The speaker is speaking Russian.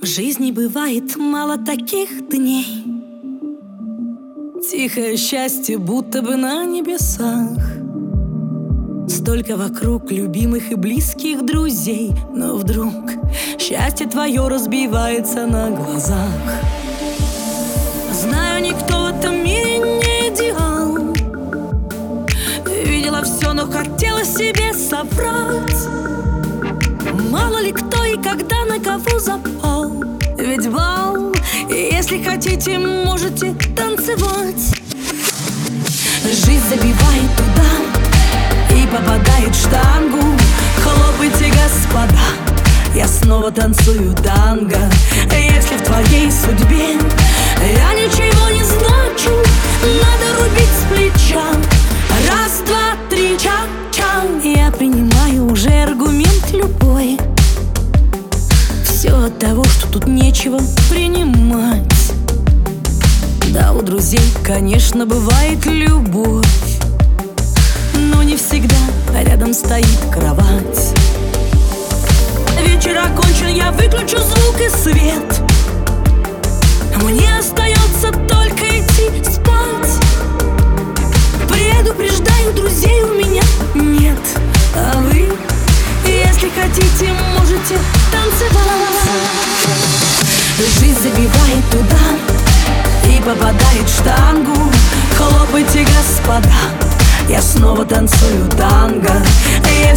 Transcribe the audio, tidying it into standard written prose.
В жизни бывает мало таких дней. Тихое счастье, будто бы на небесах. Столько вокруг любимых и близких друзей, но вдруг счастье твое разбивается на глазах. Знаю, никто в этом мире не идеал. Видела все, но хотела себе соврать. Мало ли кто и когда на кого запал. Ведь бал, если хотите, можете танцевать. Жизнь забивает туда и попадает в штангу. Хлопайте, господа, я снова танцую танго. Если в твоей судьбе я ничего не значу, надо рубить с плеча. Раз, два, три, ча-ча. Я принимаю уже аргумент любой. Все от того, что тут нечего принимать. Да, у друзей, конечно, бывает любовь, но не всегда рядом стоит кровать. Вечер окончен, я выключу звук и свет. Мне остается только идти спать. Предупреждаю, друзей у меня нет. А вы, если хотите, можете танцевать. Жизнь забивает туда и попадает в штангу. Хлопайте, господа, я снова танцую танго.